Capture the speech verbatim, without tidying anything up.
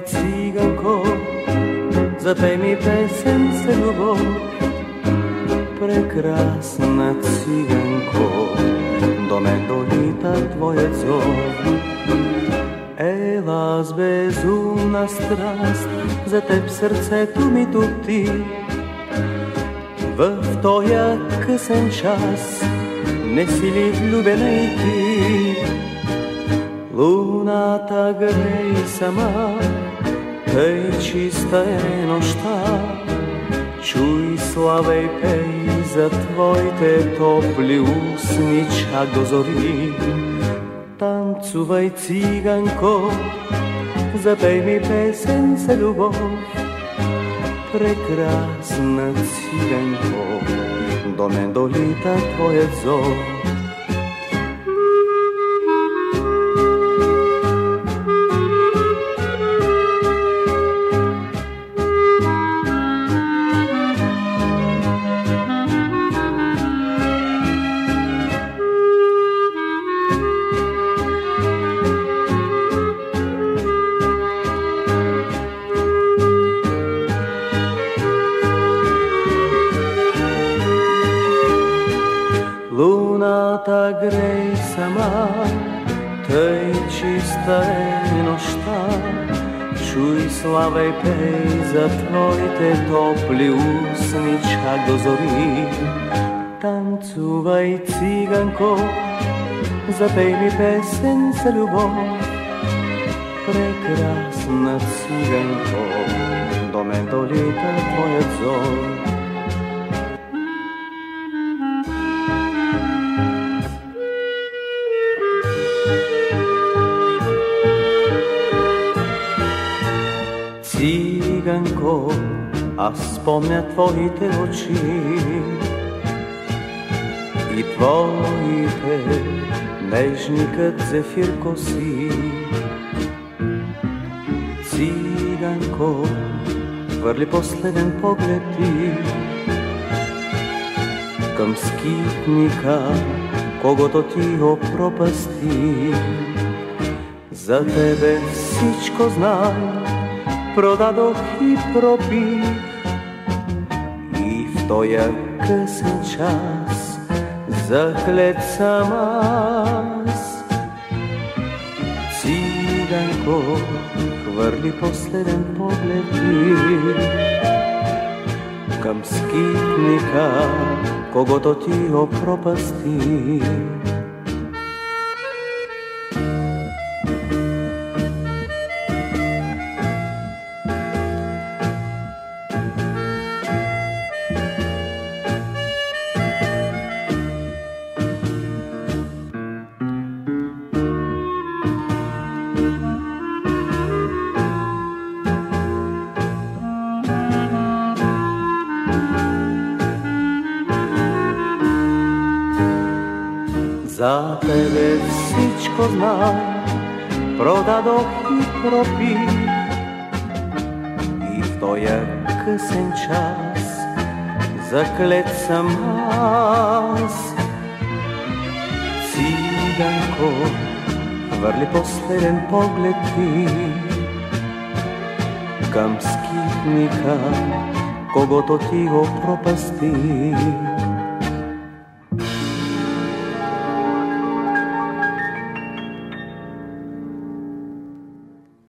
циганко, запей ми песен за любов. Прекрасна циганко, до мен долита твоят зов. Ела с безумна страст, за теб сърцето ми топти. В тоя късен час не си ли влюбена и ти? Луната грей сама, тъй чиста е нощта. Чуй, славей, пей за твоите топли устни чак до зори. Танцувай, циганко, запей ми песен за любов. Прекрасна циганко, до мен долита твоят зов. Луната грей сама, тъй чиста е нощта. Чуй, славей, пей за твоите топли устни чак до зори. Танцувай, циганко, запей ми песен за любов. Прекрасна циганко, до мен долита твоят зов. Циганко, аз спомня твоите очи и твоите нежни кът зефир коси. Циганко, хвърли последен поглед ти към скитника, когото ти опропасти. За тебе всичко знай, продадох и пропих, и в тоя късен час заклет съм аз. Циганко, хвърли последен поглед ти към скитника, когото ти опропасти. За тебе всичко знай, продадох и пропих, и в тоя късен час заклет съм аз. Циганко, хвърли последен поглед ти към скитника, когото ти опропасти.